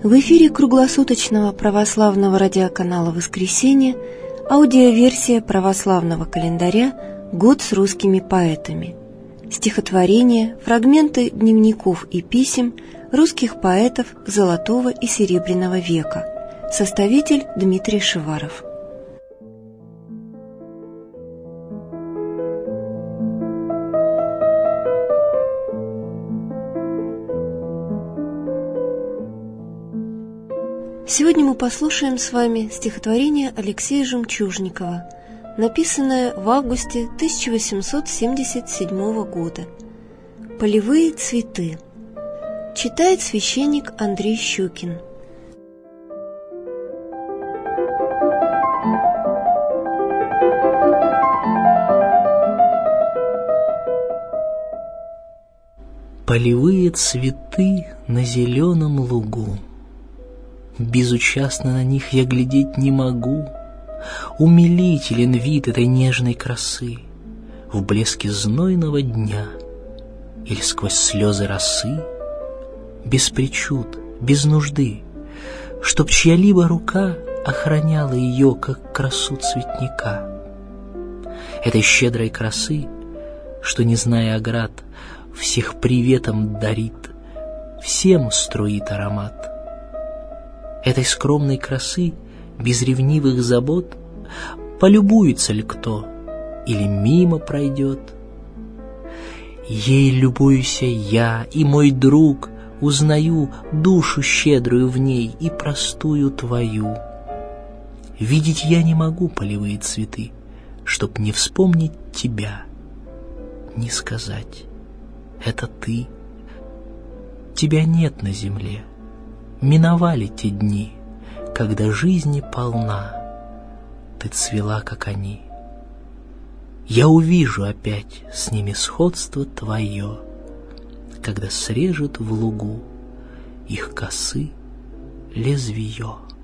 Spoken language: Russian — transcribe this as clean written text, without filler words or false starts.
В эфире круглосуточного православного радиоканала «Воскресенье» аудиоверсия православного календаря «Год с русскими поэтами». Стихотворения, фрагменты дневников и писем русских поэтов Золотого и Серебряного века. Составитель Дмитрий Шиваров. Сегодня мы послушаем с вами стихотворение Алексея Жемчужникова, написанное в августе 1877 года. «Полевые цветы». Читает священник Андрей Щукин. Полевые цветы на зеленом лугу. Безучастно на них я глядеть не могу. Умилителен вид этой нежной красы в блеске знойного дня или сквозь слезы росы, без причуд, без нужды, чтоб чья-либо рука охраняла ее, как красу цветника. Этой щедрой красы, что, не зная оград, всех приветом дарит, всем струит аромат. Этой скромной красы, без ревнивых забот, полюбуется ли кто или мимо пройдет? Ей любуюся я и мой друг, узнаю душу щедрую в ней и простую твою. Видеть я не могу полевые цветы, чтоб не вспомнить тебя, не сказать: это ты. Тебя нет на земле. Миновали те дни, когда жизни полна, ты цвела, как они. Я увижу опять с ними сходство твое, когда срежет в лугу их косы лезвие.